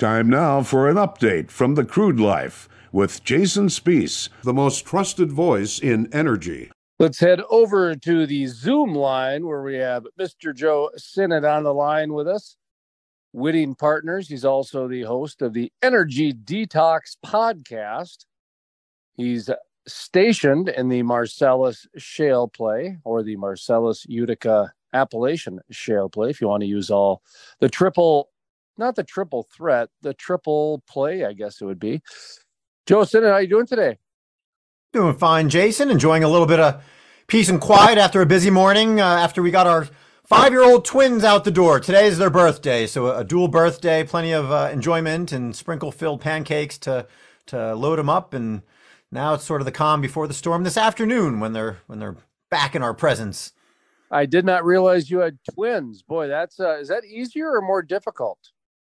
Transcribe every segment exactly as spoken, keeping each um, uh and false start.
Time now for an update from the Crude Life with Jason Spiess, the most trusted voice in energy. Let's head over to the Zoom line where we have Mister Joe Sinnott on the line with us. Whitting Partners. He's also the host of the Energy Detox podcast. He's stationed in the Marcellus Shale Play, or the Marcellus Utica Appalachian Shale Play, if you want to use all the triple, not the triple threat, the triple play, I guess it would be. Joe Sinnott, how are you doing today? Doing fine, Jason. Enjoying a little bit of peace and quiet after a busy morning, uh, after we got our five-year-old twins out the door. Today is their birthday, so a, a dual birthday, plenty of uh, enjoyment and sprinkle-filled pancakes to to load them up. And now it's sort of the calm before the storm this afternoon when they're when they're back in our presence. I did not realize you had twins. Boy, that's uh, is that easier or more difficult?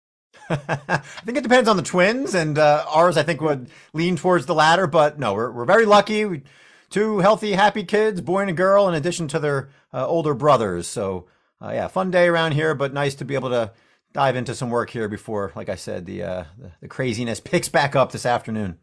I think it depends on the twins, and uh, ours I think would lean towards the latter. But no, we're we're very lucky. We, two healthy, happy kids, boy and a girl, in addition to their uh, older brothers. So uh, yeah, fun day around here, but nice to be able to dive into some work here before, like I said, the uh, the, the craziness picks back up this afternoon.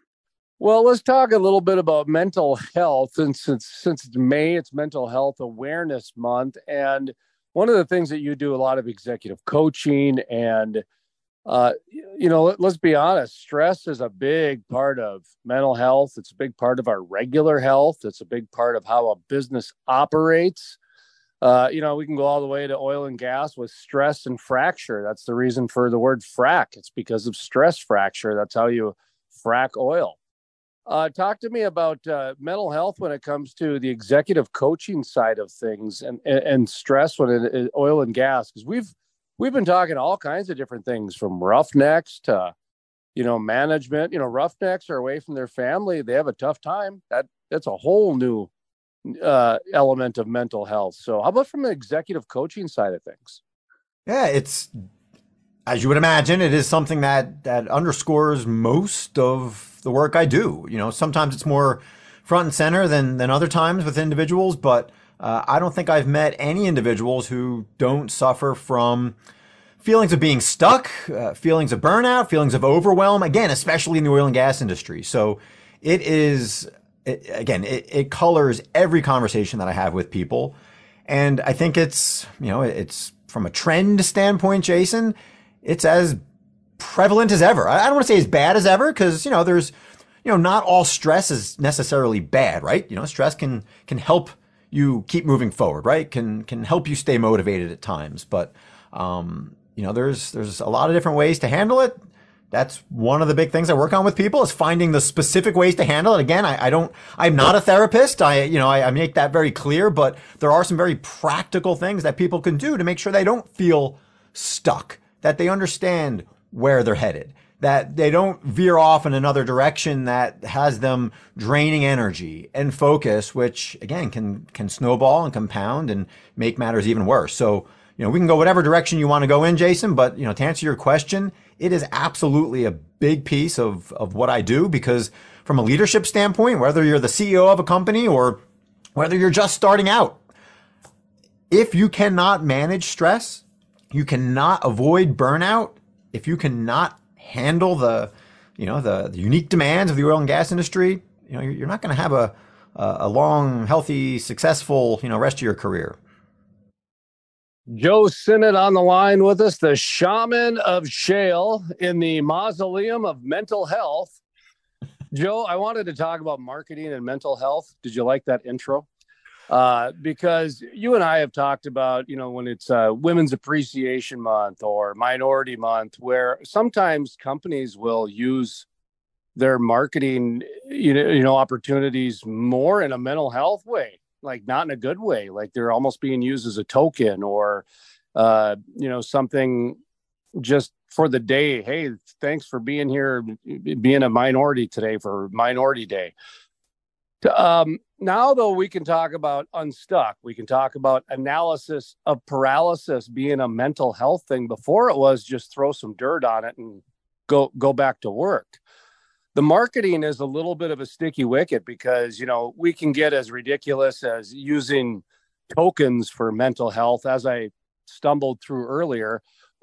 Well, let's talk a little bit about mental health. And since since it's May, it's Mental Health Awareness Month. And one of the things that you do a lot of executive coaching and, uh, you know, let, let's be honest, stress is a big part of mental health. It's a big part of our regular health. It's a big part of how a business operates. Uh, you know, we can go all the way to oil and gas with stress and fracture. That's the reason for the word frack. It's because of stress fracture. That's how you frack oil. Uh, talk to me about uh, mental health when it comes to the executive coaching side of things and, and, and stress when it is oil and gas. Because we've we've been talking all kinds of different things, from roughnecks to, you know, management. You know, roughnecks are away from their family. They have a tough time. That that's a whole new uh, element of mental health. So how about from the executive coaching side of things? Yeah, it's, as you would imagine, it is something that that underscores most of the work I do. You know, sometimes it's more front and center than than other times with individuals, but uh, I don't think I've met any individuals who don't suffer from feelings of being stuck, uh, feelings of burnout, feelings of overwhelm, again, especially in the oil and gas industry. So it is, it, again, it, it colors every conversation that I have with people. And I think it's, you know, it's from a trend standpoint, Jason, it's as prevalent as ever. I don't want to say as bad as ever, because, you know, there's, you know, not all stress is necessarily bad, right? You know, stress can, can help you keep moving forward, right? Can, can help you stay motivated at times. But, um, you know, there's, there's a lot of different ways to handle it. That's one of the big things I work on with people, is finding the specific ways to handle it. Again, I, I don't, I'm not a therapist. I, you know, I, I make that very clear, but there are some very practical things that people can do to make sure they don't feel stuck, that they understand where they're headed, that they don't veer off in another direction that has them draining energy and focus, which again can can snowball and compound and make matters even worse. So, you know, we can go whatever direction you want to go in, Jason, but, you know, to answer your question, it is absolutely a big piece of of what I do, because from a leadership standpoint, whether you're the C E O of a company or whether you're just starting out, if you cannot manage stress, you cannot avoid burnout, if you cannot handle the, you know, the, the unique demands of the oil and gas industry, you know, you're, you're not going to have a, a long, healthy, successful, you know, rest of your career. Joe Sinnott on the line with us, the shaman of shale in the mausoleum of mental health. Joe, I wanted to talk about marketing and mental health. Did you like that intro? Uh, because you and I have talked about, you know, when it's uh, Women's Appreciation Month or Minority Month, where sometimes companies will use their marketing, you know, you know, opportunities more in a mental health way, like not in a good way, like they're almost being used as a token or, uh, you know, something just for the day. Hey, thanks for being here, being a minority today for Minority Day. Um, now, though, we can talk about unstuck. We can talk about analysis of paralysis being a mental health thing. Before it was just throw some dirt on it and go go back to work. The marketing is a little bit of a sticky wicket because, you know, we can get as ridiculous as using tokens for mental health, as I stumbled through earlier,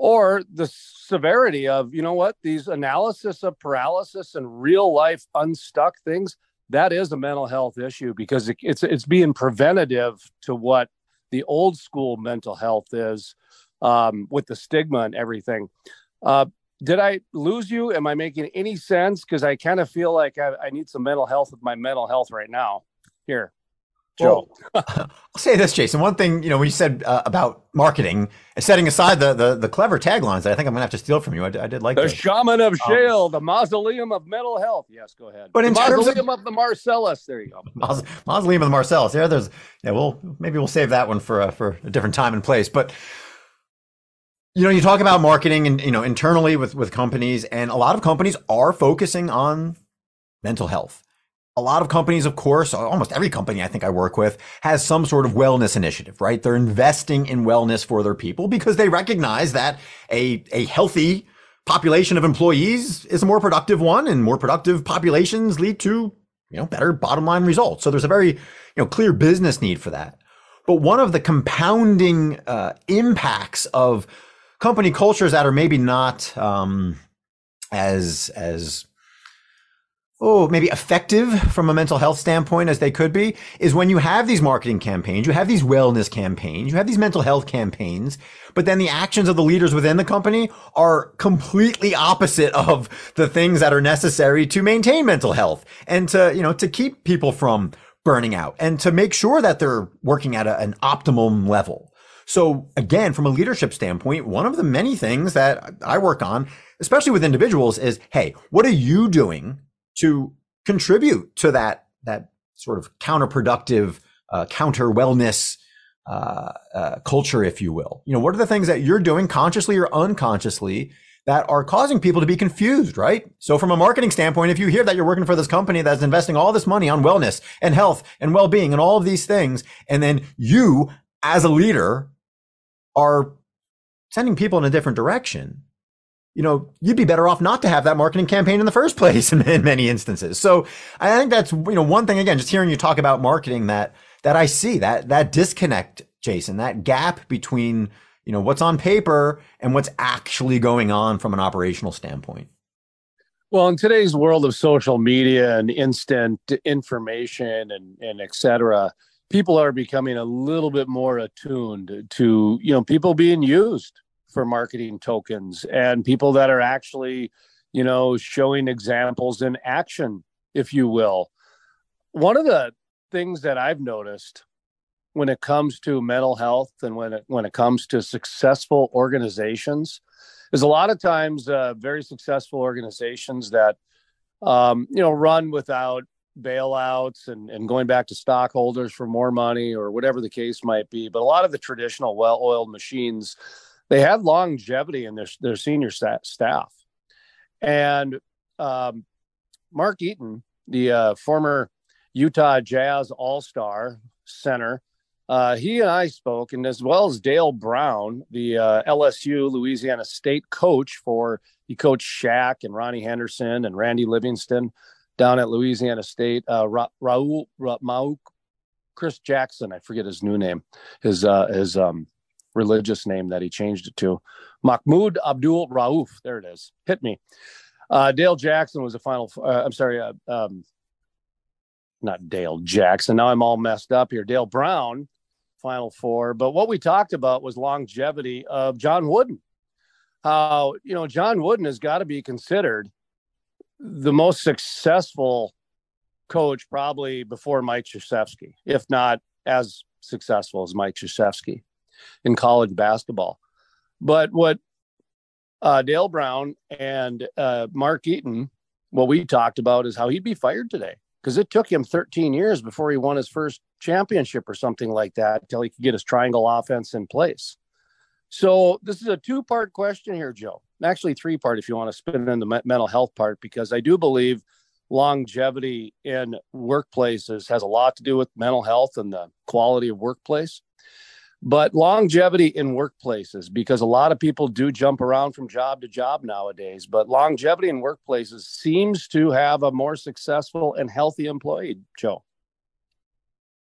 or the severity of, you know what, these analysis of paralysis and real life unstuck things, that is a mental health issue because it, it's it's being preventative to what the old school mental health is, um, with the stigma and everything. Uh, did I lose you? Am I making any sense? Because I kind of feel like I, I need some mental health with my mental health right now. Here, Joe. Well, I'll say this, Jason. One thing, you know, when you said uh, about marketing, setting aside the, the the clever taglines that I think I'm going to have to steal from you. I, I did like the those. Shaman of Shale, um, the Mausoleum of Mental Health. Yes, go ahead. But the in Mausoleum of, of the Marcellus. There you go. Maus- Mausoleum of the Marcellus. There, there's yeah. Well, maybe we'll save that one for uh, for a different time and place. But you know, you talk about marketing and, you know, internally with, with companies, and a lot of companies are focusing on mental health. A lot of companies, of course, almost every company I think I work with has some sort of wellness initiative, right? They're investing in wellness for their people because they recognize that a, a healthy population of employees is a more productive one, and more productive populations lead to, you know, better bottom line results. So there's a very, you know, clear business need for that. But one of the compounding uh, impacts of company cultures that are maybe not um, as as oh maybe effective from a mental health standpoint as they could be is when you have these marketing campaigns, you have these wellness campaigns, you have these mental health campaigns, but then the actions of the leaders within the company are completely opposite of the things that are necessary to maintain mental health and to, you know, to keep people from burning out and to make sure that they're working at a, an optimum level. So again, from a leadership standpoint, one of the many things that I work on, especially with individuals, is, hey, what are you doing to contribute to that, that sort of counterproductive, uh, counter wellness, uh, uh, culture, if you will? You know, what are the things that you're doing consciously or unconsciously that are causing people to be confused, right? So from a marketing standpoint, if you hear that you're working for this company that's investing all this money on wellness and health and well-being and all of these things, and then you as a leader are sending people in a different direction, you know, you'd be better off not to have that marketing campaign in the first place in, in many instances. So I think that's, you know, one thing, again, just hearing you talk about marketing that, that I see that, that disconnect, Jason, that gap between, you know, what's on paper and what's actually going on from an operational standpoint. Well, in today's world of social media and instant information and, and et cetera, people are becoming a little bit more attuned to, you know, people being used for marketing tokens and people that are actually, you know, showing examples in action, if you will. One of the things that I've noticed when it comes to mental health and when it, when it comes to successful organizations is a lot of times uh, very successful organizations that, um, you know, run without bailouts and, and going back to stockholders for more money or whatever the case might be. But a lot of the traditional well-oiled machines, they have longevity in their, their senior staff. And um, Mark Eaton, the uh, former Utah Jazz All-Star center, uh, he and I spoke, and as well as Dale Brown, the uh, L S U Louisiana State coach for, he coached Shaq and Ronnie Henderson and Randy Livingston down at Louisiana State. uh, Ra- Raul, Ra- Mauk, Chris Jackson, I forget his new name, his uh, his um, religious name that he changed it to, Mahmoud Abdul Rauf. There it is. Hit me. Uh, Dale Jackson was a final. Uh, I'm sorry, uh, um, not Dale Jackson. Now I'm all messed up here. Dale Brown, Final Four. But what we talked about was longevity of John Wooden. How, you know, John Wooden has got to be considered the most successful coach probably before Mike Krzyzewski, if not as successful as Mike Krzyzewski in college basketball. But what uh, Dale Brown and uh, Mark Eaton, what we talked about is how he'd be fired today because it took him thirteen years before he won his first championship or something like that until he could get his triangle offense in place. So this is a two-part question here, Joe. Actually, three-part if you want to spin in the me- mental health part, because I do believe longevity in workplaces has a lot to do with mental health and the quality of workplace. But longevity in workplaces, because a lot of people do jump around from job to job nowadays, but longevity in workplaces seems to have a more successful and healthy employee, Joe.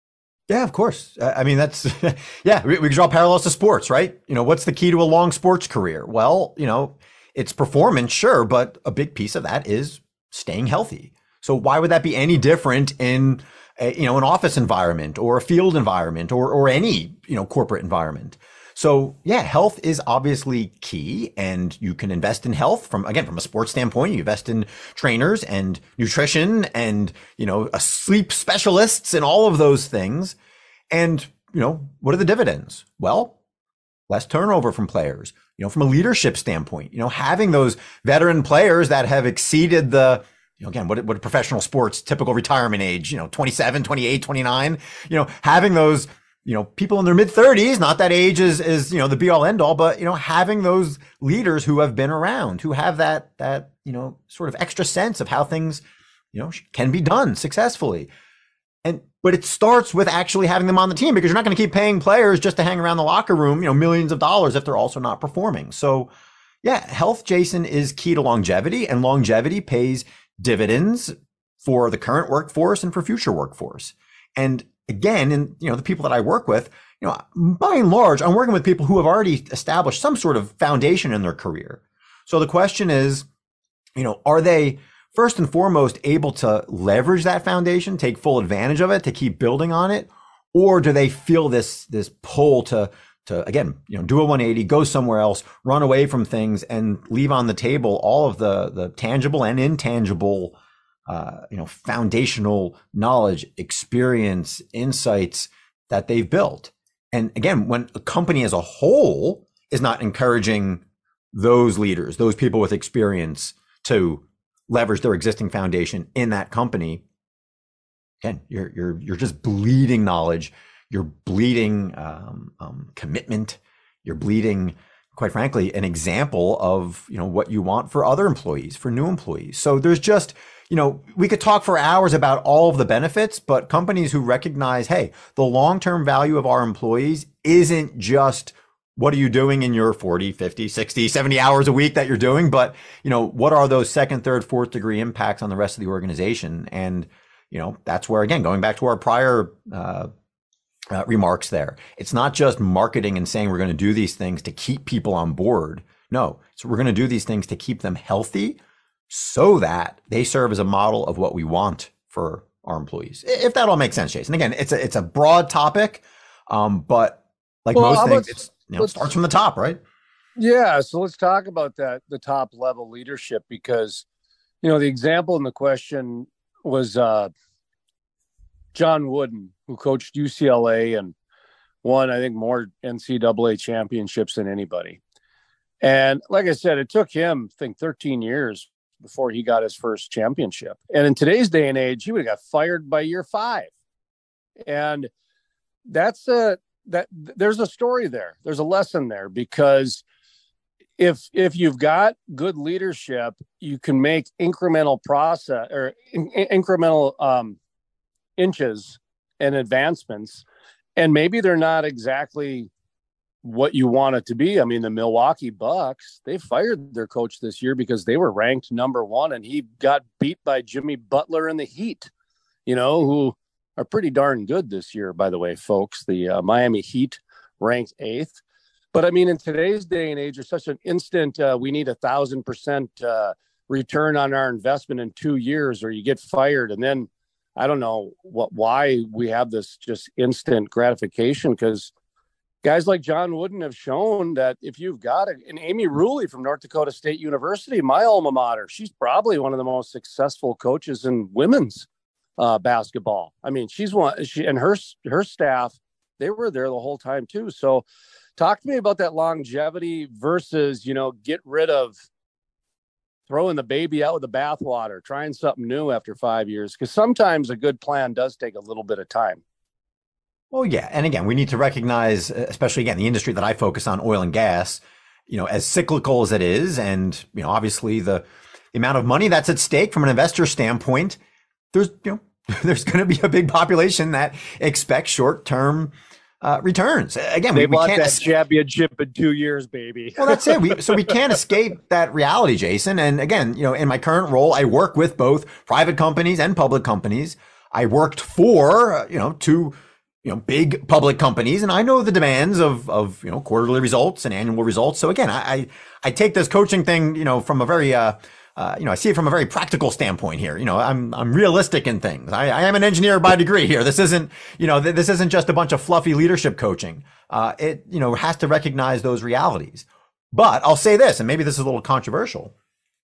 Yeah, of course. I I mean, that's, yeah, we, we can draw parallels to sports, right? You know, what's the key to a long sports career? Well, you know, it's performance, sure, but a big piece of that is staying healthy. So why would that be any different in, a, you know, an office environment or a field environment or, or any, you know, corporate environment? So yeah, health is obviously key, and you can invest in health from, again, from a sports standpoint. You invest in trainers and nutrition and, you know, a sleep specialists and all of those things. And, you know, what are the dividends? Well, less turnover from players, you know, from a leadership standpoint, you know, having those veteran players that have exceeded the, you know, again, what, what professional sports typical retirement age, you know, twenty-seven, twenty-eight, twenty-nine, you know, having those, you know, people in their mid thirties, not that age is, is, you know, the be all end all, but, you know, having those leaders who have been around, who have that, that, you know, sort of extra sense of how things, you know, can be done successfully. And, but it starts with actually having them on the team, because you're not going to keep paying players just to hang around the locker room, you know, millions of dollars if they're also not performing. So yeah, health, Jason, is key to longevity, and longevity pays dividends for the current workforce and for future workforce. And again, and you know, the people that I work with, you know, by and large, I'm working with people who have already established some sort of foundation in their career. So the question is, you know, are they first and foremost able to leverage that foundation, take full advantage of it, to keep building on it? Or do they feel this, this pull to, to, again, you know, do a one eighty, go somewhere else, run away from things, and leave on the table all of the, the tangible and intangible, uh, you know, foundational knowledge, experience, insights that they've built? And again, when a company as a whole is not encouraging those leaders, those people with experience, to leverage their existing foundation in that company, again, you're you're you're just bleeding knowledge, you're bleeding um, um, commitment, you're bleeding, quite frankly, an example of, you know, what you want for other employees, for new employees. So there's just, you know, we could talk for hours about all of the benefits, but companies who recognize, hey, the long-term value of our employees isn't just what are you doing in your forty, fifty, sixty, seventy hours a week that you're doing, but, you know, what are those second, third, fourth degree impacts on the rest of the organization? And, you know, that's where, again, going back to our prior uh, uh, remarks there, it's not just marketing and saying we're going to do these things to keep people on board. No, so we're going to do these things to keep them healthy so that they serve as a model of what we want for our employees. If that all makes sense, Jason. Again, it's a, it's a broad topic, um, but like Well, most how things, about, it's, you know, it starts from the top, right? yeah, so let's talk about that, the top level leadership, because, you know, the example in the question was uh, John Wooden, who coached U C L A and won, I think, more N C double A championships than anybody. And like I said, it took him, I think, thirteen years before he got his first championship. And in today's day and age, he would have got fired by year five. And that's a, that there's a story there. There's a lesson there, because if if you've got good leadership, you can make incremental process or in, incremental um, inches and advancements, and maybe they're not exactly what you want it to be. I mean, the Milwaukee Bucks, they fired their coach this year because they were ranked number one, and he got beat by Jimmy Butler and the Heat, you know, who are pretty darn good this year, by the way, folks. The uh, Miami Heat ranked eighth. But I mean, in today's day and age, there's such an instant, uh, we need a thousand percent uh, return on our investment in two years, or you get fired. And then I don't know what, why we have this just instant gratification, because guys like John Wooden have shown that if you've got a, and Amy Ruley from North Dakota State University, my alma mater, she's probably one of the most successful coaches in women's uh, basketball. I mean, she's one, she and her, her staff, they were there the whole time too. So talk to me about that longevity versus, you know, get rid of throwing the baby out with the bathwater, trying something new after five years. Because sometimes a good plan does take a little bit of time. Well, yeah. And again, we need to recognize, especially again, the industry that I focus on, oil and gas, you know, as cyclical as it is. And, you know, obviously the, the amount of money that's at stake from an investor standpoint, there's, you know, there's going to be a big population that expects short-term uh, returns. Again, they we, we want can't that championship in two years, baby. Well, that's it. We, so we can't escape that reality, Jason. And again, you know, in my current role, I work with both private companies and public companies. I worked for, you know, two you know, big public companies, and I know the demands of, of, you know, quarterly results and annual results. So again, I, I, I take this coaching thing, you know, from a very, uh, uh, you know, I see it from a very practical standpoint here. You know, I'm, I'm realistic in things. I, I am an engineer by degree here. This isn't, you know, th- this isn't just a bunch of fluffy leadership coaching. Uh, it, you know, has to recognize those realities. But I'll say this, and maybe this is a little controversial.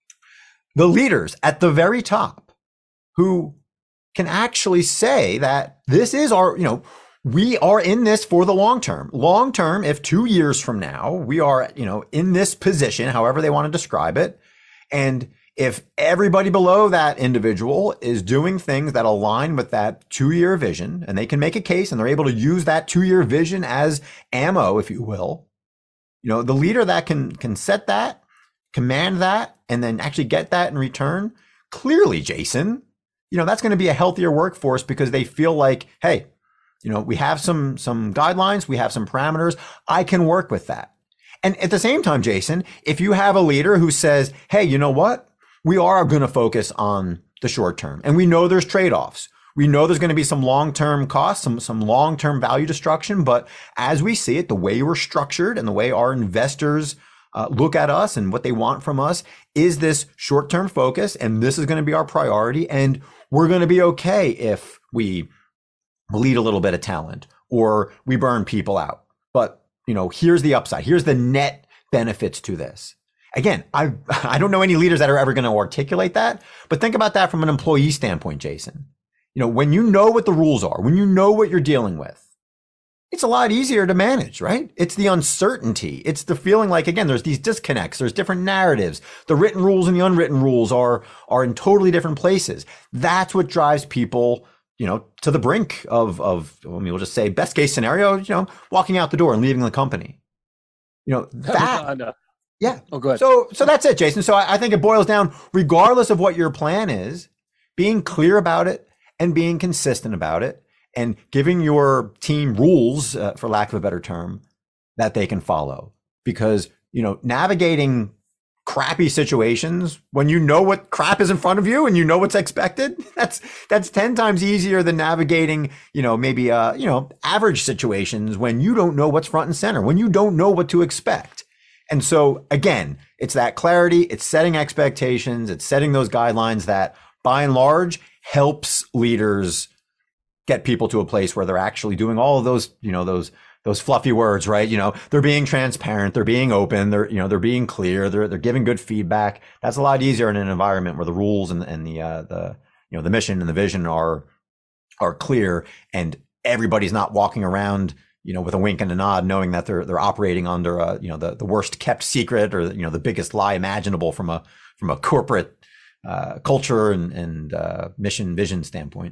The leaders at the very top who can actually say that this is our, you know, we are in this for the long term. Long term, if two years from now, we are, you know, in this position, however they want to describe it. And if everybody below that individual is doing things that align with that two-year vision, and they can make a case and they're able to use that two-year vision as ammo, if you will, you know, the leader that can, can set that, command that, and then actually get that in return, clearly, Jason, you know, that's going to be a healthier workforce because they feel like, hey, you know, we have some, some guidelines, we have some parameters. I can work with that. And at the same time, Jason, if you have a leader who says, hey, you know what? We are going to focus on the short term, and we know there's trade-offs. We know there's going to be some long-term costs, some, some long-term value destruction. But as we see it, the way we're structured and the way our investors uh, look at us and what they want from us is this short-term focus. And this is going to be our priority. And we're going to be okay if we bleed a little bit of talent or we burn people out. But, you know, here's the upside. Here's the net benefits to this. Again, I I don't know any leaders that are ever going to articulate that, but think about that from an employee standpoint, Jason. You know, when you know what the rules are, when you know what you're dealing with, it's a lot easier to manage, right? It's the uncertainty. It's the feeling like, again, there's these disconnects, there's different narratives. The written rules and the unwritten rules are are in totally different places. That's what drives people, you know, to the brink of, of, I mean, we'll just say best case scenario, you know, walking out the door and leaving the company. You know, that, yeah. Oh, go ahead. So, so that's it, Jason. So I, I think it boils down, regardless of what your plan is, being clear about it and being consistent about it and giving your team rules, uh, for lack of a better term, that they can follow. Because, you know, navigating crappy situations when you know what crap is in front of you and you know what's expected, that's that's ten times easier than navigating, you know, maybe uh, you know, average situations when you don't know what's front and center, when you don't know what to expect. And so again, it's that clarity, it's setting expectations, it's setting those guidelines that by and large helps leaders get people to a place where they're actually doing all of those, you know, those those fluffy words, right? You know, they're being transparent, they're being open, they're, you know, they're being clear, they're they're giving good feedback. That's a lot easier in an environment where the rules and and the uh the you know, the mission and the vision are are clear and everybody's not walking around, you know, with a wink and a nod, knowing that they're they're operating under a, you know, the, the worst kept secret or, you know, the biggest lie imaginable from a from a corporate uh, culture and and uh, mission vision standpoint.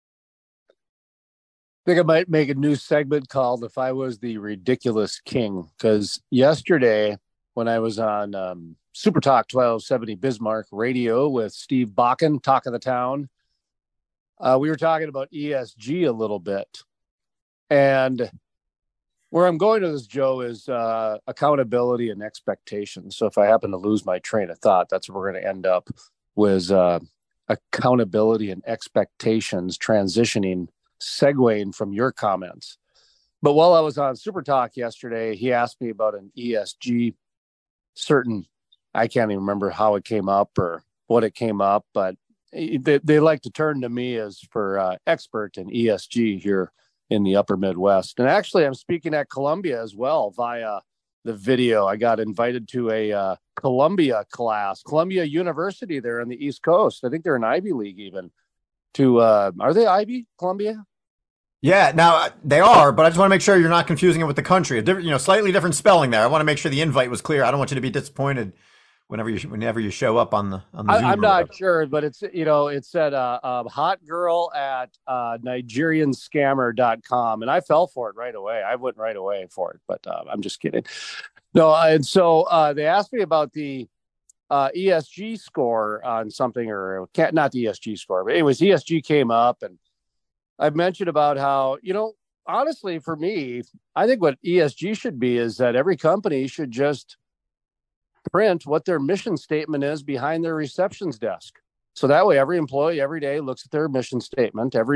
I think I might make a new segment called "If I Was the Ridiculous King," because yesterday when I was on um, Super Talk twelve seventy Bismarck Radio with Steve Bakken, Talk of the Town, uh, we were talking about E S G a little bit, and where I'm going to this, Joe, is uh, accountability and expectations. So if I happen to lose my train of thought, that's where we're going to end up with uh, accountability and expectations transitioning, segueing from your comments. But while I was on Super Talk yesterday, he asked me about an E S G certain, I can't even remember how it came up or what it came up, but they, they like to turn to me as for uh, expert in E S G here in the upper Midwest. And actually, I'm speaking at Columbia as well via the video. I got invited to a uh, Columbia class, Columbia University there on the East Coast. I think they're an Ivy League even. To uh, are they Ivy, Columbia? Yeah, now they are, but I just want to make sure you're not confusing it with the country. A different, you know, slightly different spelling there. I want to make sure the invite was clear. I don't want you to be disappointed whenever you whenever you show up on the on the I, Zoom. I'm not sure, but it's, you know, it said uh, uh, hot girl at uh, Nigerian Scammer dot com, and I fell for it right away. I went right away for it, but uh, I'm just kidding. No, and so uh, they asked me about the uh, E S G score on something, or can't, not the E S G score, but anyways, E S G came up, and I mentioned about how, you know, honestly, for me, I think what E S G should be is that every company should just print what their mission statement is behind their receptions desk. So that way, every employee every day looks at their mission statement. Every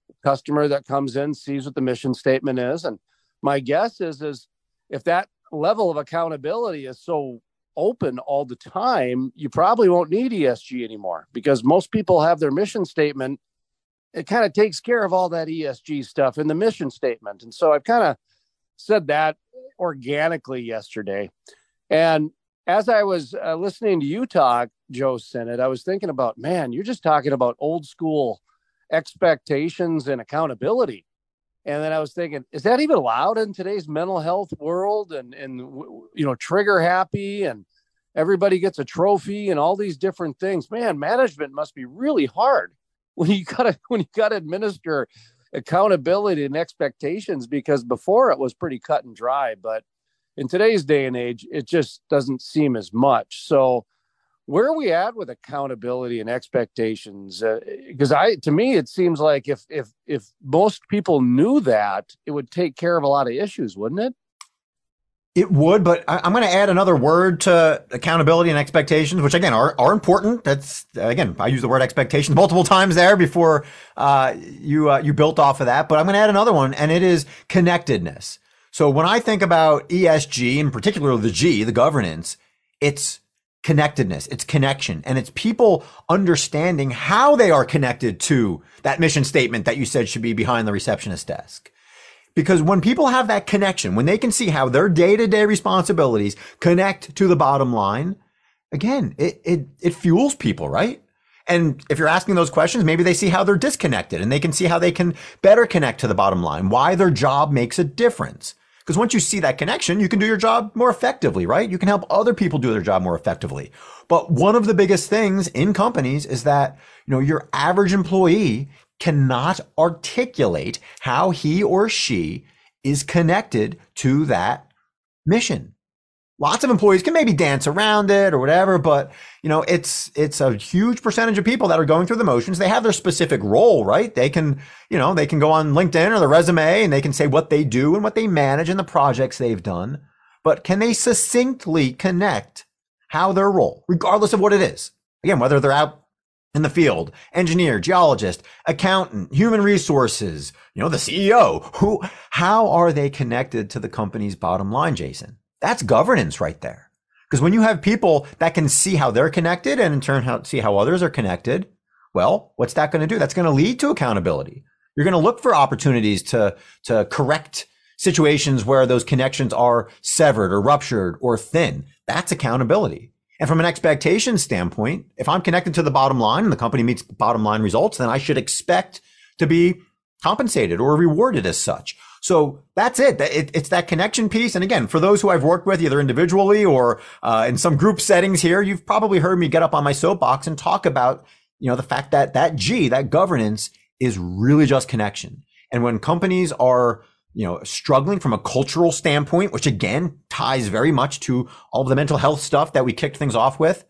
customer that comes in sees what the mission statement is. And my guess is, is if that level of accountability is so open all the time, you probably won't need E S G anymore, because most people have their mission statement. It kind of takes care of all that E S G stuff in the mission statement. And so I've kind of said that organically yesterday. And as I was uh, listening to you talk, Joe Sinnott, I was thinking about, man, you're just talking about old school expectations and accountability. And then I was thinking, is that even allowed in today's mental health world? And, and you know, trigger happy and everybody gets a trophy and all these different things. Man, management must be really hard when you gotta when you gotta administer accountability and expectations, because before it was pretty cut and dry, but in today's day and age, it just doesn't seem as much. So where are we at with accountability and expectations? Because uh, I, to me, it seems like if if if most people knew that, it would take care of a lot of issues, wouldn't it? It would, but I, I'm going to add another word to accountability and expectations, which again are are important. That's again, I use the word expectations multiple times there before uh, you uh, you built off of that. But I'm going to add another one, and it is connectedness. So when I think about E S G, in particular the G, the governance, it's connectedness, it's connection, and it's people understanding how they are connected to that mission statement that you said should be behind the receptionist desk. Because when people have that connection, when they can see how their day-to-day responsibilities connect to the bottom line, again, it, it, it fuels people, right? And if you're asking those questions, maybe they see how they're disconnected and they can see how they can better connect to the bottom line, why their job makes a difference. Because once you see that connection, you can do your job more effectively, right? You can help other people do their job more effectively. But one of the biggest things in companies is that, you know, your average employee cannot articulate how he or she is connected to that mission. Lots of employees can maybe dance around it or whatever, but you know, it's it's a huge percentage of people that are going through the motions. They have their specific role, right? They can, you know, they can go on LinkedIn or the resume and they can say what they do and what they manage and the projects they've done. But can they succinctly connect how their role, regardless of what it is? Again, whether they're out in the field, engineer, geologist, accountant, human resources, you know, the C E O, who, how are they connected to the company's bottom line, Jason? That's governance right there. Because when you have people that can see how they're connected and in turn how, see how others are connected, well, what's that going to do? That's going to lead to accountability. You're going to look for opportunities to, to correct situations where those connections are severed or ruptured or thin. That's accountability. And from an expectation standpoint, if I'm connected to the bottom line and the company meets bottom line results, then I should expect to be compensated or rewarded as such. So that's it. It's that connection piece. And again, for those who I've worked with, either individually or uh, in some group settings here, you've probably heard me get up on my soapbox and talk about, you know, the fact that that G, that governance, is really just connection. And when companies are, you know, struggling from a cultural standpoint, which again ties very much to all of the mental health stuff that we kicked things off with,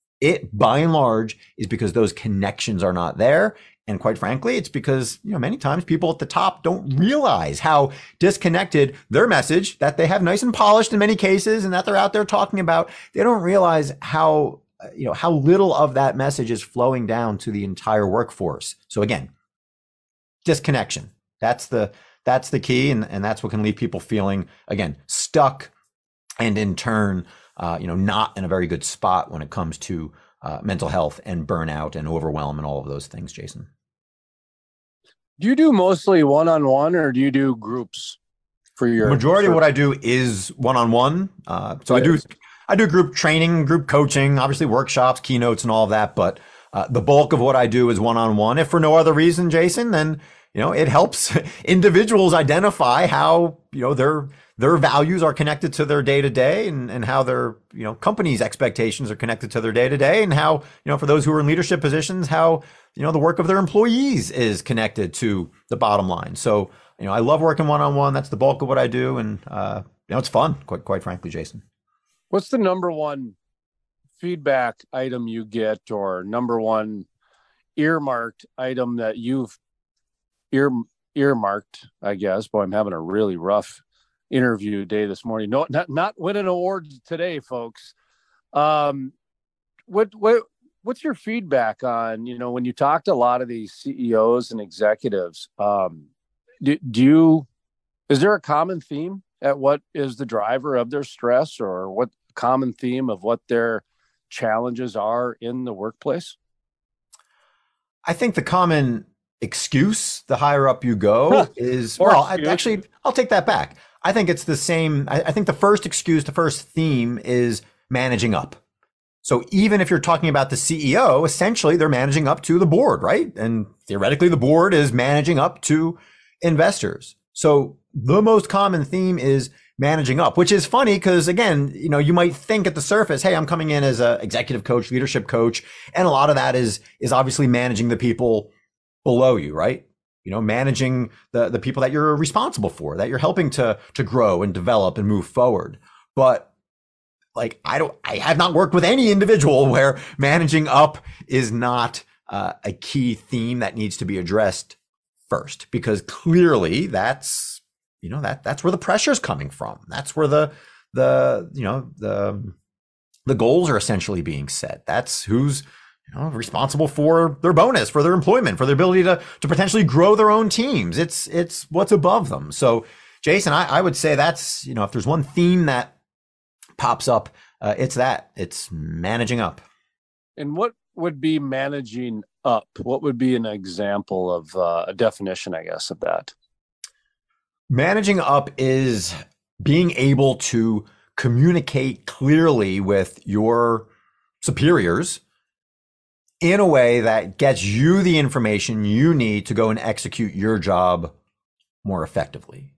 it by and large is because those connections are not there. And quite frankly, it's because, you know, many times people at the top don't realize how disconnected their message that they have nice and polished in many cases and that they're out there talking about. They don't realize how, you know, how little of that message is flowing down to the entire workforce. So again, disconnection. That's the, that's the key. And, and that's what can leave people feeling, again, stuck and in turn, uh, you know, not in a very good spot when it comes to uh, mental health and burnout and overwhelm and all of those things, Jason. Do you do mostly one-on-one or do you do groups for your majority for- of what I do is one-on-one. Uh, so I do, I do group training, group coaching, obviously workshops, keynotes and all of that. But uh, the bulk of what I do is one-on-one. If for no other reason, Jason, then, you know, it helps individuals identify how, you know, their, their values are connected to their day to day and, and how their, you know, company's expectations are connected to their day to day and how, you know, for those who are in leadership positions, how, you know, the work of their employees is connected to the bottom line. So, you know, I love working one-on-one. That's the bulk of what I do. And, uh, you know, it's fun, quite, quite frankly, Jason. What's the number one feedback item you get or number one earmarked item that you've ear earmarked, I guess? Boy, I'm having a really rough interview day this morning. No, not, not winning awards today, folks. Um, what, what, what's your feedback on, you know, when you talk to a lot of these C E Os and executives, um, do, do you, is there a common theme at what is the driver of their stress, or what common theme of what their challenges are in the workplace? I think the common excuse, the higher up you go, is, well, I, actually, I'll take that back. I think it's the same. I, I think the first excuse, the first theme is managing up. So even if you're talking about the C E O, essentially they're managing up to the board, right? And theoretically, the board is managing up to investors. So the most common theme is managing up, which is funny because, again, you know, you might think at the surface, hey, I'm coming in as an executive coach, leadership coach, and a lot of that is is obviously managing the people below you, right? You know, managing the the people that you're responsible for, that you're helping to to grow and develop and move forward. But like, I don't, I have not worked with any individual where managing up is not uh, a key theme that needs to be addressed first, because clearly that's, you know, that that's where the pressure is coming from. That's where the, the, you know, the, the goals are essentially being set. That's who's, you know, responsible for their bonus, for their employment, for their ability to, to potentially grow their own teams. It's, it's what's above them. So Jason, I, I would say that's, you know, if there's one theme that pops up, uh, it's that it's managing up. And what would be managing up? What would be an example of uh, a definition, I guess, of that? Managing up is being able to communicate clearly with your superiors in a way that gets you the information you need to go and execute your job more effectively.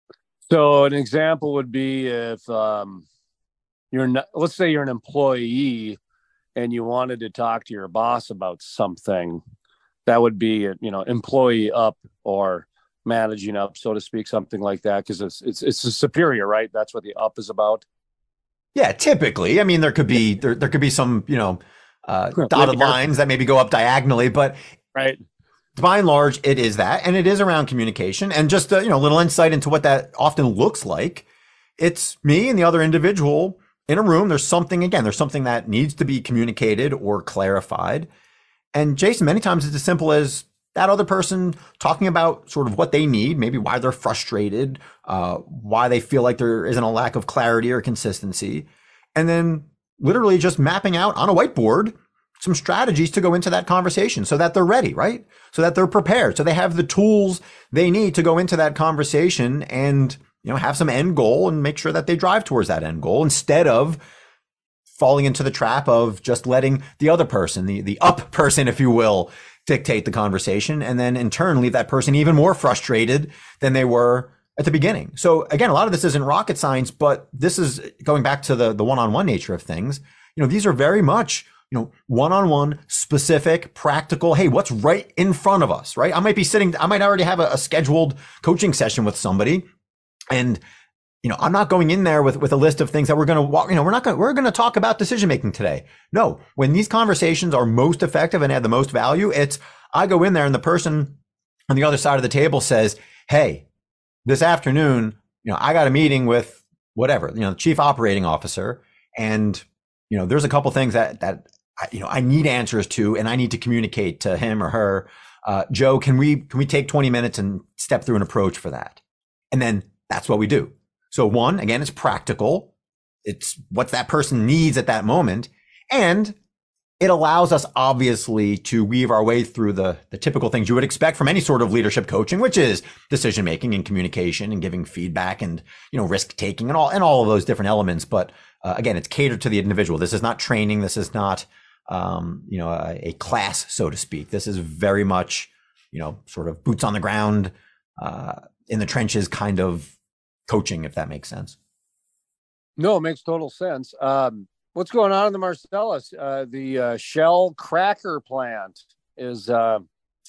So an example would be if, um, you're not, let's say you're an employee and you wanted to talk to your boss about something, that would be, you know, employee up or managing up, so to speak, something like that. Because it's, it's, it's a superior, right? That's what the up is about. Yeah, typically. I mean, there could be, there, there could be some, you know, uh, dotted lines that maybe go up diagonally, but right. By and large, it is that, and it is around communication. And just a, you know, little insight into what that often looks like. It's me and the other individual in a room. There's something, again, there's something that needs to be communicated or clarified. And Jason, many times it's as simple as that other person talking about sort of what they need, maybe why they're frustrated, uh, why they feel like there isn't a lack of clarity or consistency. And then literally just mapping out on a whiteboard some strategies to go into that conversation so that they're ready, right? So that they're prepared. So they have the tools they need to go into that conversation and, you know, have some end goal and make sure that they drive towards that end goal instead of falling into the trap of just letting the other person, the, the up person, if you will, dictate the conversation, and then in turn leave that person even more frustrated than they were at the beginning. So again, a lot of this isn't rocket science, but this is going back to the, the one-on-one nature of things. You know, these are very much, you know, one-on-one, specific, practical. Hey, what's right in front of us, right? I might be sitting, I might already have a, a scheduled coaching session with somebody. And, you know, I'm not going in there with, with a list of things that we're going to walk, you know, we're not going to, we're going to talk about decision making today. No, when these conversations are most effective and add the most value, it's, I go in there and the person on the other side of the table says, hey, this afternoon, you know, I got a meeting with whatever, you know, the chief operating officer. And, you know, there's a couple things that, that, I, you know, I need answers to, and I need to communicate to him or her. Uh, Joe, can we, can we take twenty minutes and step through an approach for that? And then that's what we do. So one, again, it's practical. It's what that person needs at that moment. And it allows us obviously to weave our way through the, the typical things you would expect from any sort of leadership coaching, which is decision making and communication and giving feedback and, you know, risk taking and all, and all of those different elements. But uh, again, it's catered to the individual. This is not training. This is not, um, you know, a, a class, so to speak. This is very much, you know, sort of boots on the ground, uh, in the trenches kind of coaching, if that makes sense. No, it makes total sense. Um, what's going on in the Marcellus? Uh, the uh, Shell cracker plant is uh,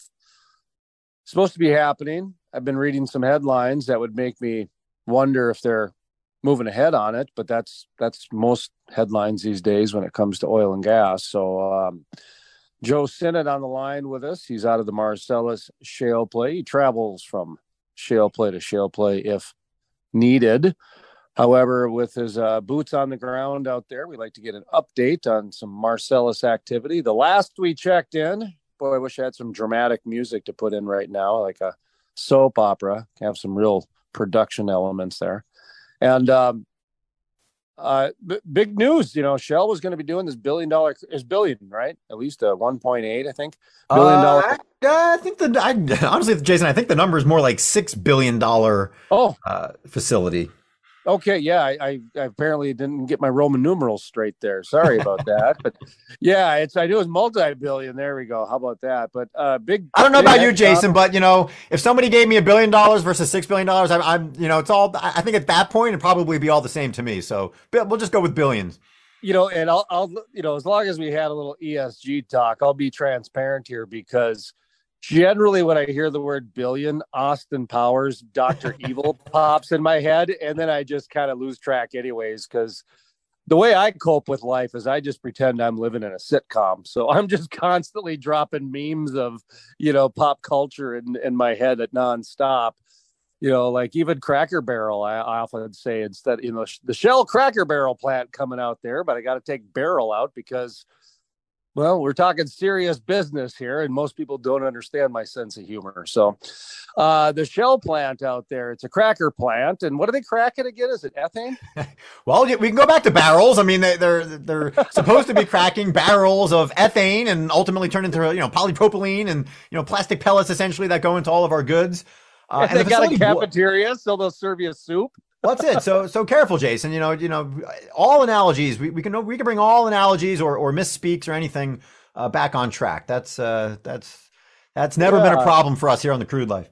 supposed to be happening. I've been reading some headlines that would make me wonder if they're moving ahead on it, but that's that's most headlines these days when it comes to oil and gas. So um, Joe Sinnott on the line with us. He's out of the Marcellus shale play. He travels from shale play to shale play if needed. However, with his uh, boots on the ground out there, we'd like to get an update on some Marcellus activity. The last we checked in, boy, I wish I had some dramatic music to put in right now, like a soap opera, have some real production elements there. And um, uh, b- big news, you know, Shell was going to be doing this billion dollar, is billion, right? At least a one point eight, I think, billion dollar. Uh, I, I think the, I, honestly, Jason, I think the number is more like six billion dollars oh. uh, facility. Okay, yeah, I, I, I apparently didn't get my Roman numerals straight there. Sorry about that, but yeah, it's I knew it was multi-billion. There we go. How about that? But uh, big. I don't know big about you, Jason, top. but you know, if somebody gave me a billion dollars versus six billion dollars, I'm, I'm, you know, it's all. I think at that point it'd probably be all the same to me. So we'll just go with billions. You know, and I'll, I'll, you know, as long as we had a little E S G talk, I'll be transparent here because. Generally, when I hear the word billion, Austin Powers, Doctor Evil pops in my head, and then I just kind of lose track anyways, because the way I cope with life is I just pretend I'm living in a sitcom. So I'm just constantly dropping memes of, you know, pop culture in, in my head at nonstop. You know, like even Cracker Barrel, I, I often say instead, you know, the Shell Cracker Barrel plant coming out there, but I got to take barrel out because well, we're talking serious business here, and most people don't understand my sense of humor. So uh, the Shell plant out there, it's a cracker plant. And what are they cracking again? Is it ethane? Well, we can go back to barrels. I mean, they, they're they're supposed to be cracking barrels of ethane and ultimately turn into, you know, polypropylene and, you know, plastic pellets essentially that go into all of our goods. Uh, and, and they got a cafeteria, so they'll serve you soup. That's it. So, so careful, Jason. You know, you know, all analogies. We, we can we can bring all analogies or or misspeaks or anything uh, back on track. That's uh, that's that's never yeah. been a problem for us here on the Crude Life.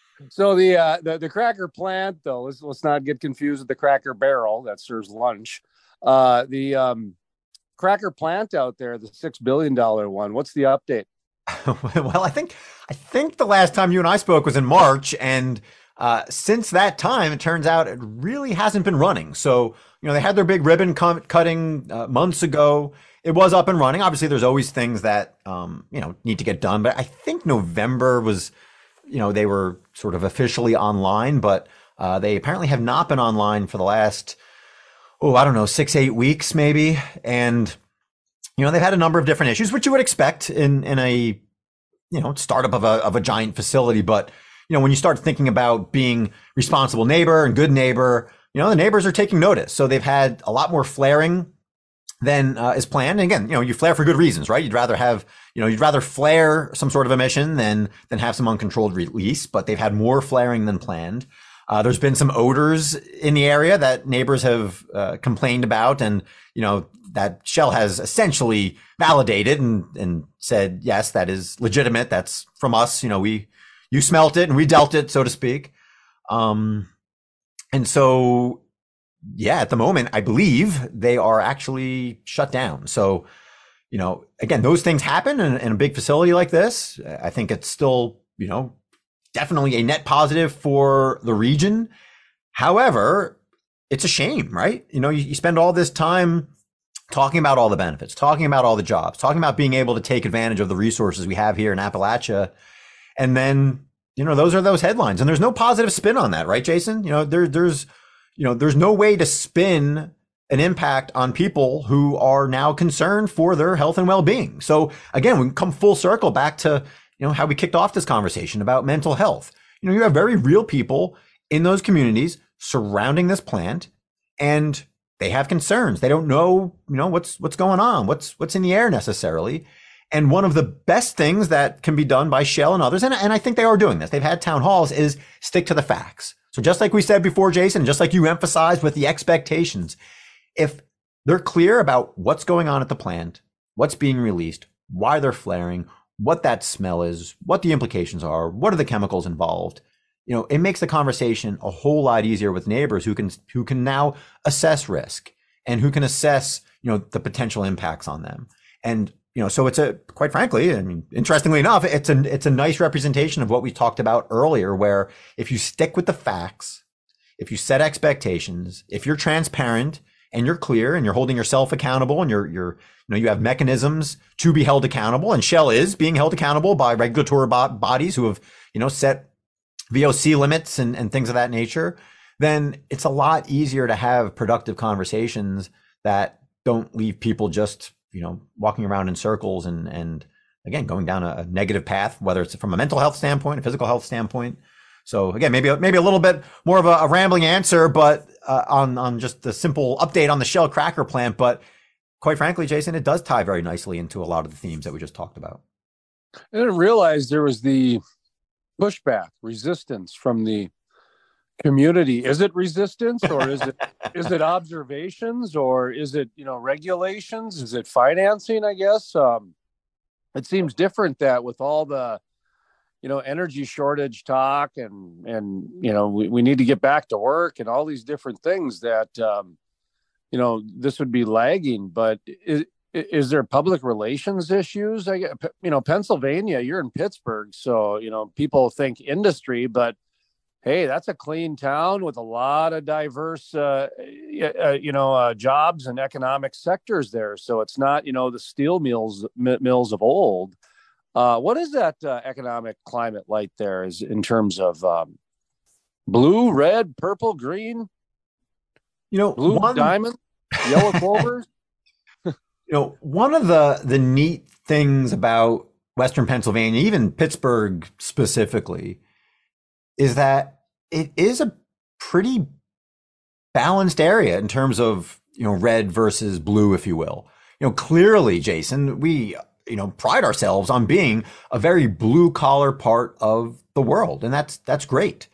So the uh, the the cracker plant, though, let's let's not get confused with the Cracker Barrel that serves lunch. Uh, the um, cracker plant out there, the six billion dollar one. What's the update? Well, I think I think the last time you and I spoke was in March, and. Uh, since that time, it turns out it really hasn't been running. So, you know, they had their big ribbon com- cutting uh, months ago. It was up and running. Obviously, there's always things that, um, you know, need to get done. But I think November was, you know, they were sort of officially online, but uh, they apparently have not been online for the last, oh, I don't know, six, eight weeks maybe. And, you know, they've had a number of different issues, which you would expect in, in a, you know, startup of a, of a giant facility. But you know, when you start thinking about being responsible neighbor and good neighbor, you know, the neighbors are taking notice. So they've had a lot more flaring than uh, is planned. And again, you know, you flare for good reasons, right? You'd rather have, you know, you'd rather flare some sort of emission than, than have some uncontrolled release, but they've had more flaring than planned. Uh, there's been some odors in the area that neighbors have uh, complained about. And, you know, that Shell has essentially validated and, and said, yes, that is legitimate. That's from us. You know, we, You smelt it and we dealt it, so to speak. Um, and so, yeah, at the moment, I believe they are actually shut down. So, you know, again, those things happen in, in a big facility like this. I think it's still, you know, definitely a net positive for the region. However, it's a shame, right? You know, you, you spend all this time talking about all the benefits, talking about all the jobs, talking about being able to take advantage of the resources we have here in Appalachia. And then, you know, those are those headlines, and there's no positive spin on that, right, Jason? You know, there, there's, you know, there's no way to spin an impact on people who are now concerned for their health and well-being. So again, we can come full circle back to, you know, how we kicked off this conversation about mental health. You know, you have very real people in those communities surrounding this plant, and they have concerns. They don't know, you know, what's, what's going on, what's, what's in the air necessarily. And one of the best things that can be done by Shell and others, and, and I think they are doing this, they've had town halls, is stick to the facts. So just like we said before, Jason, just like you emphasized with the expectations, if they're clear about what's going on at the plant, what's being released, why they're flaring, what that smell is, what the implications are, what are the chemicals involved, you know, it makes the conversation a whole lot easier with neighbors who can who can now assess risk and who can assess, you know, the potential impacts on them. And you know, so it's a, quite frankly, I mean, interestingly enough, it's a, it's a nice representation of what we talked about earlier, where if you stick with the facts, if you set expectations, if you're transparent and you're clear and you're holding yourself accountable and you're, you're, you know, you have mechanisms to be held accountable, and Shell is being held accountable by regulatory bo- bodies who have, you know, set V O C limits and, and things of that nature, then it's a lot easier to have productive conversations that don't leave people just, you know, walking around in circles and, and again, going down a, a negative path, whether it's from a mental health standpoint, a physical health standpoint. So again, maybe, maybe a little bit more of a, a rambling answer, but uh, on, on just the simple update on the Shell cracker plant. But quite frankly, Jason, it does tie very nicely into a lot of the themes that we just talked about. I didn't realize there was the pushback, resistance from the community. Is it resistance, or is it is it observations, or is it, you know, regulations? Is it financing? I guess um, it seems different that with all the, you know, energy shortage talk and and you know we, we need to get back to work and all these different things that um, you know this would be lagging. But is, is there public relations issues? I get, you know, Pennsylvania. You're in Pittsburgh, so you know people think industry, but hey, that's a clean town with a lot of diverse, uh, uh, you know, uh, jobs and economic sectors there. So it's not, you know, the steel mills mills of old. Uh, what is that uh, economic climate like there? Is in terms of um, blue, red, purple, green? You know, blue one, diamond, yellow clovers. You know, one of the the neat things about Western Pennsylvania, even Pittsburgh specifically, is that it is a pretty balanced area in terms of, you know, red versus blue, if you will. You know, clearly, Jason, we, you know, pride ourselves on being a very blue collar part of the world. And that's, that's great.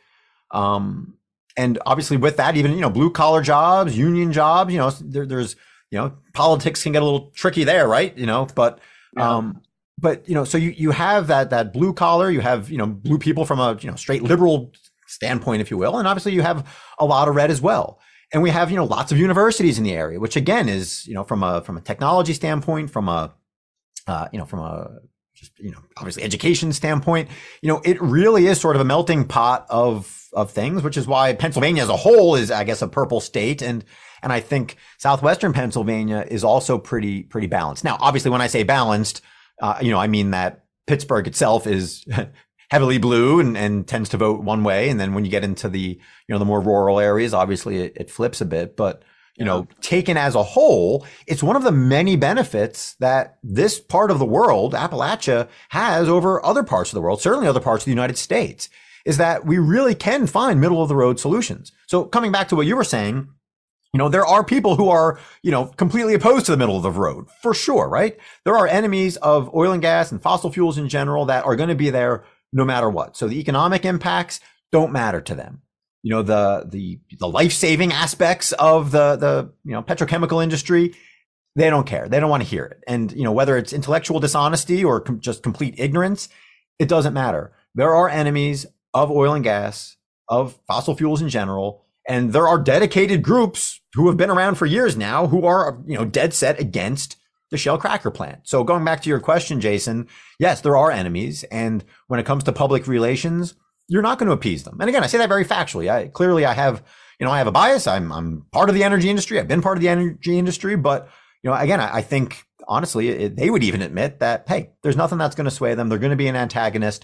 Um, and obviously with that, even, you know, blue collar jobs, union jobs, you know, there, there's, you know, politics can get a little tricky there, right? You know, but, Yeah. um, but, you know, so you, you have that, that blue collar, you have, you know, blue people from a, you know, straight liberal standpoint, if you will. And obviously you have a lot of red as well. And we have, you know, lots of universities in the area, which again is, you know, from a, from a technology standpoint, from a, uh, you know, from a, just, you know, obviously education standpoint, you know, it really is sort of a melting pot of, of things, which is why Pennsylvania as a whole is, I guess, a purple state. And, and I think Southwestern Pennsylvania is also pretty, pretty balanced. Now, obviously when I say balanced, uh, you know, I mean that Pittsburgh itself is heavily blue and, and tends to vote one way. And then when you get into the, you know, the more rural areas, obviously it, it flips a bit, but you know, taken as a whole, it's one of the many benefits that this part of the world, Appalachia, has over other parts of the world, certainly other parts of the United States, is that we really can find middle of the road solutions. So coming back to what you were saying, you know, there are people who are, you know, completely opposed to the middle of the road, for sure, right? There are enemies of oil and gas and fossil fuels in general that are going to be there no matter what. So the economic impacts don't matter to them. You know, the, the, the life-saving aspects of the, the, you know, petrochemical industry, they don't care. They don't want to hear it. And, you know, whether it's intellectual dishonesty or com- just complete ignorance, it doesn't matter. There are enemies of oil and gas, of fossil fuels in general. And there are dedicated groups who have been around for years now who are, you know, dead set against the Shell cracker plant. So going back to your question, Jason, yes, there are enemies. And when it comes to public relations, you're not going to appease them. And again, I say that very factually. I clearly I have, you know, I have a bias. I'm, I'm part of the energy industry. I've been part of the energy industry, but you know, again, I, I think honestly, it, they would even admit that, hey, there's nothing that's going to sway them. They're going to be an antagonist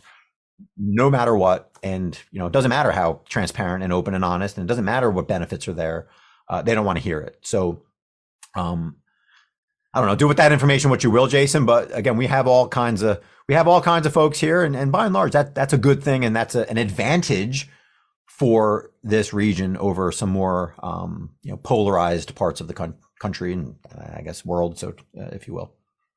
no matter what. And, you know, it doesn't matter how transparent and open and honest, and it doesn't matter what benefits are there. Uh, they don't want to hear it. So, um, I don't know, do with that information what you will, Jason. But again, we have all kinds of, we have all kinds of folks here. And, and by and large, that, that's a good thing. And that's a, an advantage for this region over some more, um, you know, polarized parts of the con- country and uh, I guess world. So, uh, if you will.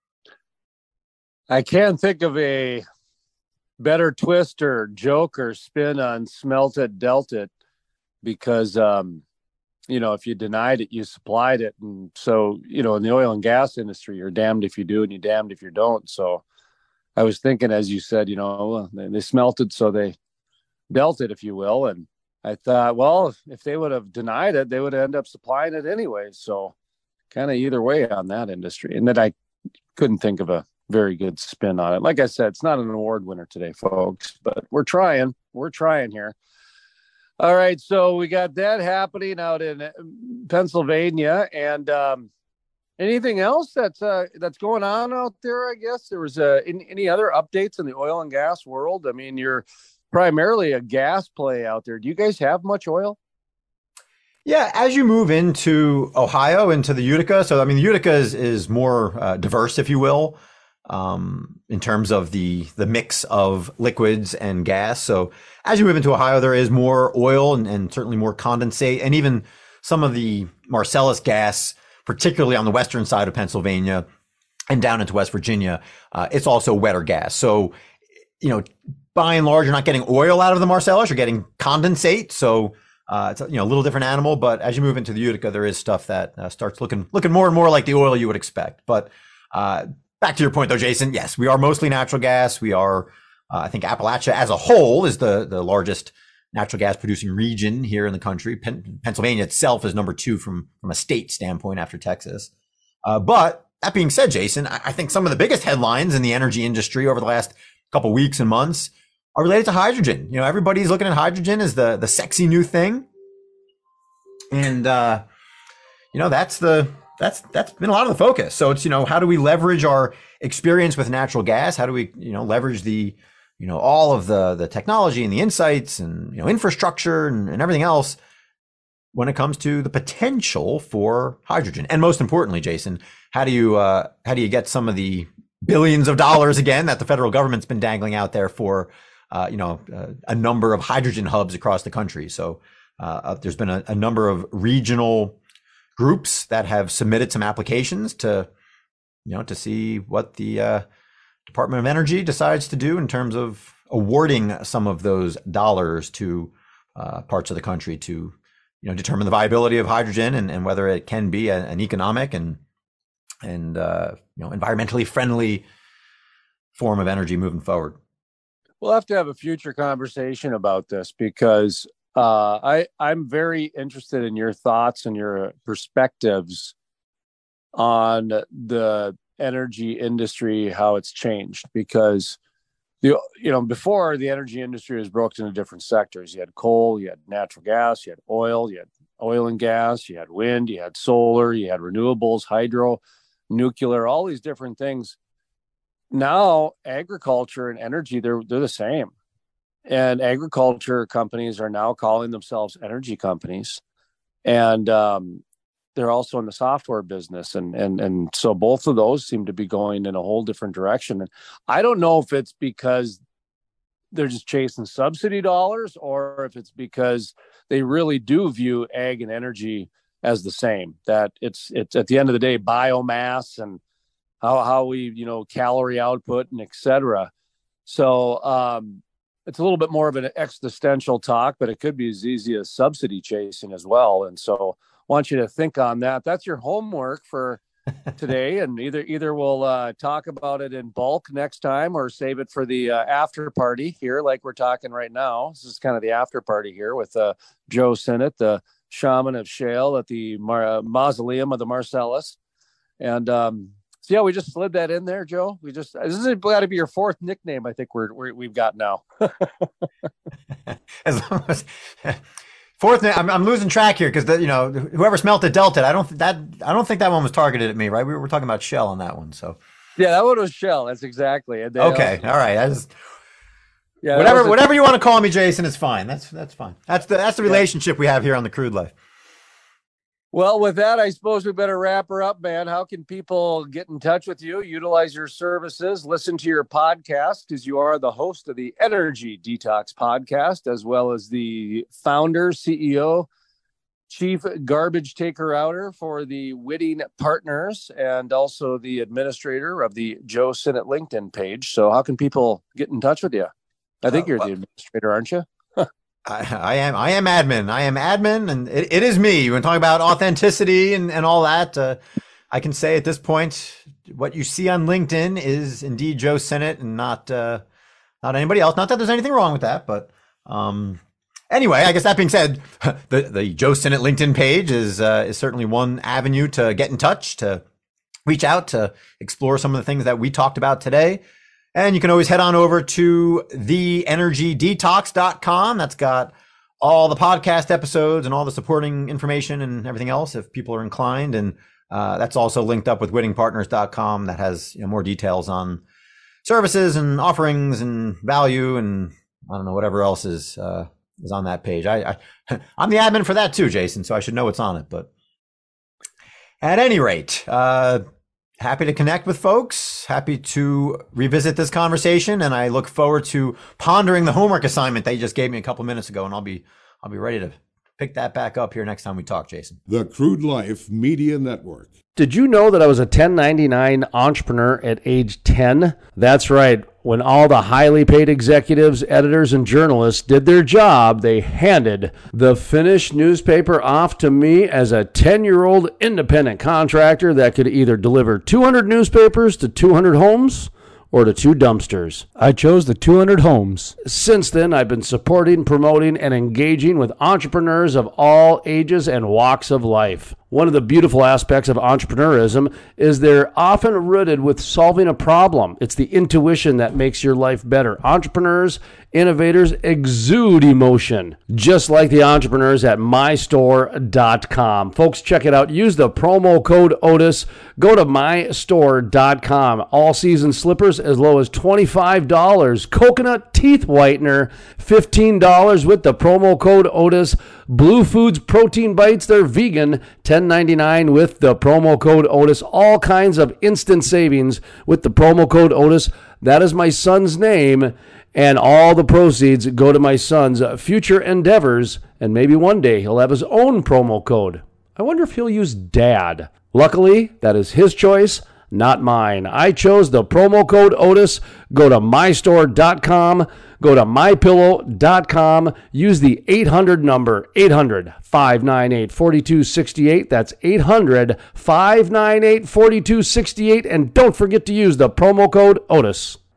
I can't think of a better twist or joke or spin on smelt it, dealt it, because, um, you know, if you denied it, you supplied it. And so, you know, in the oil and gas industry, you're damned if you do and you're damned if you don't. So I was thinking, as you said, you know, they, they smelted, so they dealt it, if you will. And I thought, well, if, if they would have denied it, they would end up supplying it anyway. So kind of either way on that industry. And then I couldn't think of a very good spin on it. Like I said, it's not an award winner today, folks, but we're trying. We're trying here. All right, so we got that happening out in Pennsylvania, and um, anything else that's uh, that's going on out there? I guess there was uh, any, any other updates in the oil and gas world. I mean, you're primarily a gas play out there. Do you guys have much oil? Yeah, as you move into Ohio, into the Utica, so I mean, the Utica is, is more uh, diverse, if you will, um, in terms of the the mix of liquids and gas. So as you move into Ohio, there is more oil and, and certainly more condensate, and even some of the Marcellus gas, particularly on the western side of Pennsylvania and down into West Virginia. Uh, it's also wetter gas. So, you know, by and large, you're not getting oil out of the Marcellus, you're getting condensate. So Uh, it's a, you know, a little different animal, but as you move into the Utica, there is stuff that uh, starts looking looking more and more like the oil you would expect. But uh, back to your point, though, Jason, yes, we are mostly natural gas. We are, uh, I think, Appalachia as a whole is the the largest natural gas producing region here in the country. Pen- Pennsylvania itself is number two from from a state standpoint after Texas. Uh, but that being said, Jason, I, I think some of the biggest headlines in the energy industry over the last couple weeks and months are related to hydrogen. You know, everybody's looking at hydrogen as the the sexy new thing, and uh, you know that's the that's that's been a lot of the focus. So it's, you know, how do we leverage our experience with natural gas? How do we, you know, leverage the, you know, all of the the technology and the insights and, you know, infrastructure and, and everything else when it comes to the potential for hydrogen? And most importantly, Jason, how do you uh, how do you get some of the billions of dollars again that the federal government's been dangling out there for? Uh, you know, uh, a number of hydrogen hubs across the country. So uh, uh, there's been a, a number of regional groups that have submitted some applications to, you know, to see what the uh, Department of Energy decides to do in terms of awarding some of those dollars to uh, parts of the country to, you know, determine the viability of hydrogen and, and whether it can be a, an economic and and uh, you know, environmentally friendly form of energy moving forward. We'll have to have a future conversation about this because uh, I, I'm very interested in your thoughts and your perspectives on the energy industry, how it's changed. Because the you know before, the energy industry was broken into different sectors. You had coal, you had natural gas, you had oil, you had oil and gas, you had wind, you had solar, you had renewables, hydro, nuclear, all these different things. Now agriculture and energy, they're they're the same, and agriculture companies are now calling themselves energy companies, and um, they're also in the software business, and and and so both of those seem to be going in a whole different direction. And I don't know if it's because they're just chasing subsidy dollars, or if it's because they really do view ag and energy as the same. That it's it's at the end of the day biomass and how how we, you know, calorie output and et cetera. So um, it's a little bit more of an existential talk, but it could be as easy as subsidy chasing as well. And so I want you to think on that. That's your homework for today. And either either we'll uh, talk about it in bulk next time or save it for the uh, after party here, like we're talking right now. This is kind of the after party here with uh, Joe Sinnott, the shaman of shale at the Mar- uh, Mausoleum of the Marcellus. And um, so, yeah, we just slid that in there, Joe. We just, this has got to be your fourth nickname, I think we're, we're we've got now. As long as fourth, I'm, I'm losing track here because you know, whoever smelt it dealt it. I don't that I don't think that one was targeted at me, right? We were talking about Shell on that one, so yeah, that one was Shell. That's exactly it. Okay, also, all right. I just, yeah, whatever a, whatever you want to call me, Jason, is fine. That's that's fine. That's the that's the relationship yeah. we have here on the Crude Life. Well, with that, I suppose we better wrap her up, man. How can people get in touch with you, utilize your services, listen to your podcast, because you are the host of the Energy Detox podcast, as well as the founder, C E O, chief garbage taker outer for the Whitting Partners, and also the administrator of the Joe Sinnott LinkedIn page. So how can people get in touch with you? I think uh, you're well, the administrator, aren't you? I, I am. I am admin. I am admin, and it, it is me. When talking about authenticity and, and all that, uh, I can say at this point, what you see on LinkedIn is indeed Joe Sinnott, and not uh, not anybody else. Not that there's anything wrong with that, but um, anyway, I guess that being said, the the Joe Sinnott LinkedIn page is uh, is certainly one avenue to get in touch, to reach out, to explore some of the things that we talked about today. And you can always head on over to the energy detox dot com. That's got all the podcast episodes and all the supporting information and everything else if people are inclined. And uh, that's also linked up with whitting partners dot com. That has, you know, more details on services and offerings and value and I don't know, whatever else is uh, is on that page. I, I I'm the admin for that too, Jason, so I should know what's on it. But at any rate, uh, happy to connect with folks. Happy to revisit this conversation, and I look forward to pondering the homework assignment they just gave me a couple minutes ago, and I'll be I'll be ready to pick that back up here next time we talk, Jason. The Crude Life Media Network. Did you know that I was a ten ninety-nine entrepreneur at age ten? That's right. When all the highly paid executives, editors, and journalists did their job, they handed the finished newspaper off to me as a ten-year-old independent contractor that could either deliver two hundred newspapers to two hundred homes or to two dumpsters. I chose the two hundred homes. Since then, I've been supporting, promoting, and engaging with entrepreneurs of all ages and walks of life. One of the beautiful aspects of entrepreneurism is they're often rooted with solving a problem. It's the intuition that makes your life better. Entrepreneurs, innovators exude emotion, just like the entrepreneurs at my store dot com. Folks, check it out. Use the promo code Otis. Go to my store dot com. All season slippers as low as twenty-five dollars. Coconut teeth whitener, fifteen dollars with the promo code Otis. Blue Foods protein bites, they're vegan, ten ninety-nine with the promo code Otis. All kinds of instant savings with the promo code Otis. That is my son's name, and all the proceeds go to my son's future endeavors, and maybe one day he'll have his own promo code. I wonder if he'll use Dad. Luckily, that is his choice, not mine. I chose the promo code Otis. Go to my store dot com. Go to my pillow dot com. Use the eight hundred number, eight hundred, five nine eight, four two six eight. That's eight hundred, five nine eight, four two six eight. And don't forget to use the promo code Otis.